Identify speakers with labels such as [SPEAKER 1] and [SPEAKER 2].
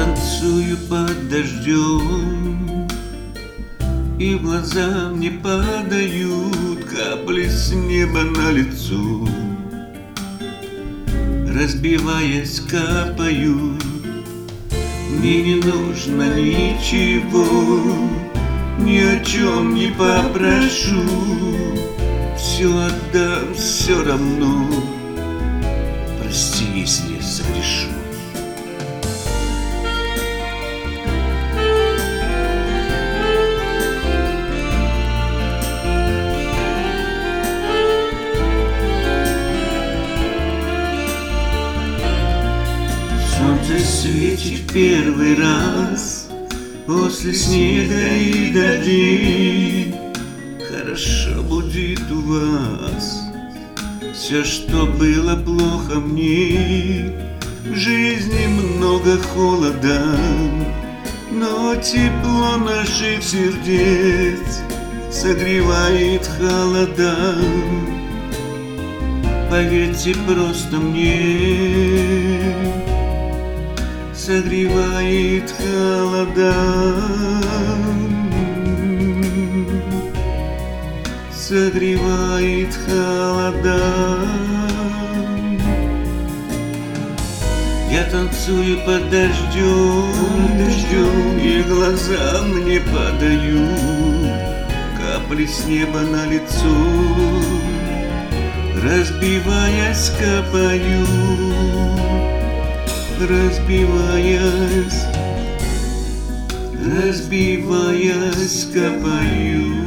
[SPEAKER 1] танцую под дождем, и в глаза мне падают капли с неба на лицо, разбиваясь, капают. Мне не нужно ничего, ни о чем не попрошу, все отдам все равно, прости, если согрешу. Солнце светит в первый раз после снега и дождей. Хорошо будет у вас все, что было плохо мне. В жизни много холода, но тепло наших сердец согревает холода. Поверьте просто мне, согревает холода, согревает холода. Я танцую под дождем, и глаза мне падают капли с неба на лицо, разбиваясь, капают, разбиваясь, разбиваясь, капают.